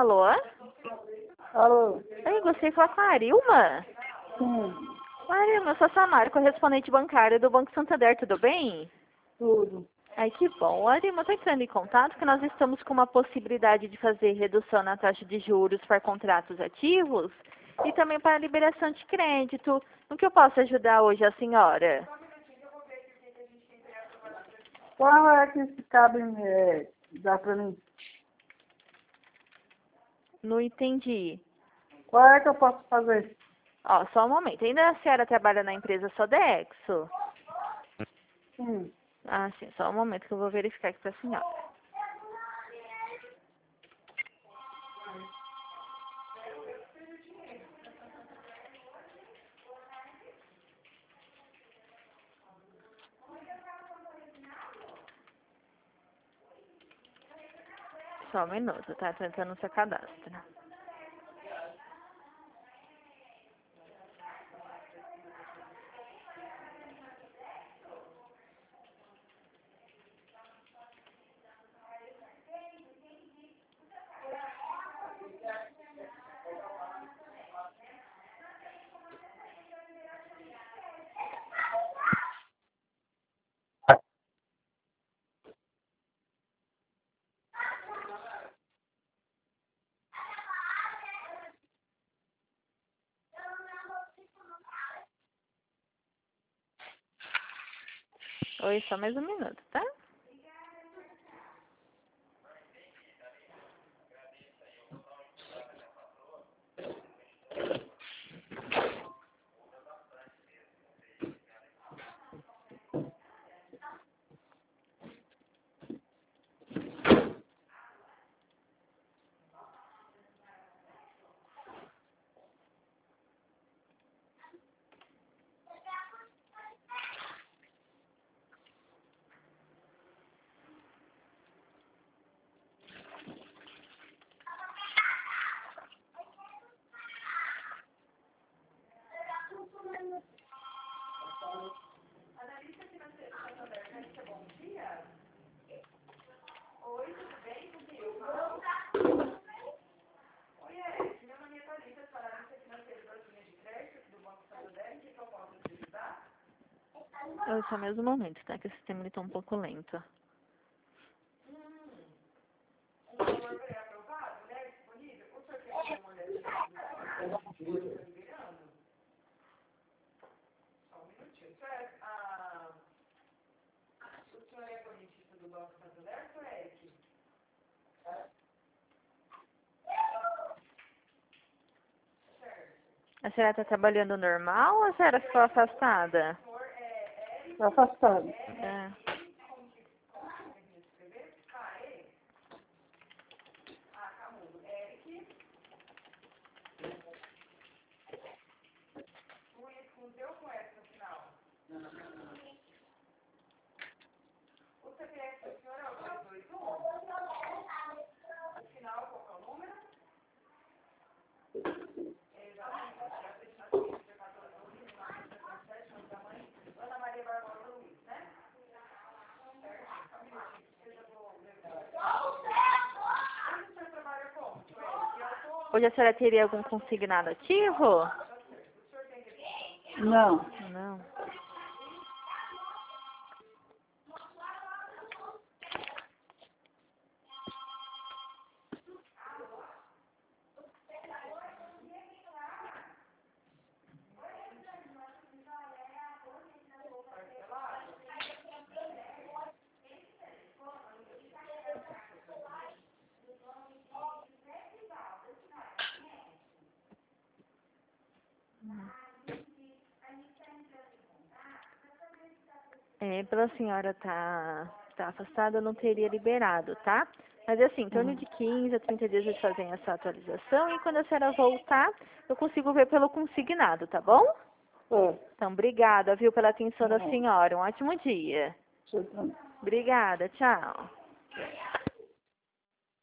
Alô? Alô? Ei, gostaria de falar com a Arilma? Sim, Arilma, eu sou a Samara, correspondente bancária do Banco Santander, tudo bem? tudo. Ai, que bom. Arilma, estou entrando em contato porque nós estamos com uma possibilidade de fazer redução na taxa de juros para contratos ativos e também para liberação de crédito. No que eu posso ajudar hoje a senhora? Qual é que esse cabe dá pra mim? Não entendi. Qual é que eu posso fazer? Ó, só um momento. Ainda a senhora trabalha na empresa Sodexo? Sim. Ah, sim. Só um momento que eu vou verificar aqui para a senhora. Só um minuto, tá? Tô entrando no seu cadastro. Oi, só mais um minuto, tá? Oi, só mais um momento, tá? Que o sistema ele tá um pouco lento. A senhora tá trabalhando normal ou a senhora ficou afastada? Afastado. É. Hoje a senhora teria algum consignado ativo? Não. Não. É, pela senhora tá afastada, eu não teria liberado, tá? Mas assim, em torno de 15 a 30 dias eles fazem essa atualização e quando a senhora voltar, eu consigo ver pelo consignado, tá bom? É. Então, obrigada, viu, pela atenção da Não. senhora. Um ótimo dia. Deixa eu... Obrigada, tchau.